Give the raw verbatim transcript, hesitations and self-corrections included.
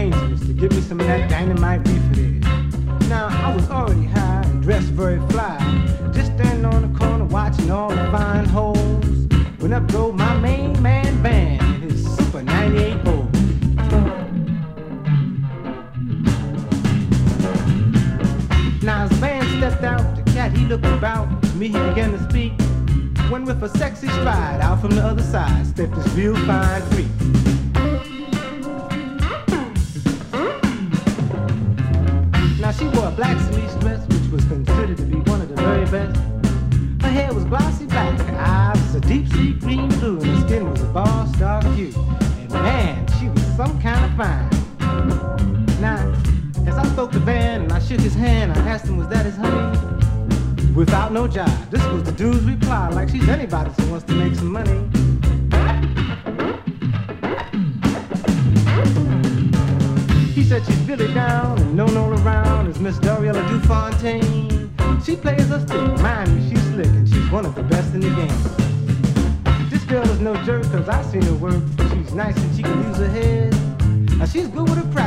arrangements to get me some of that dynamite reefer there. Now, I was already high and dressed very fly, just standing on the corner watching all the fine hoes, when up drove my main man Van in his Super ninety-eight Bull. Now as Van stepped out, the cat he looked about, to me he began to speak, when with a sexy stride out from the other side stepped this real fine freak. Now she wore a black cerise dress, which was considered to be one of the very best. Her hair was glossy black, her eyes was a deep sea green blue, and her skin was a boss dark hue. And man, she was some kind of fine. Now, as I spoke to Van and I shook his hand, I asked him, was that his honey? Without no jive, this was the dude's reply, like she's anybody who wants to make some money. He said she's really down and known all around as Miss Doriella Dufontaine. She plays her stick, mind me, she's slick, and she's one of the best in the game. This girl is no jerk, cause I've seen her work. She's nice and she can use her head. Now she's good with her practice.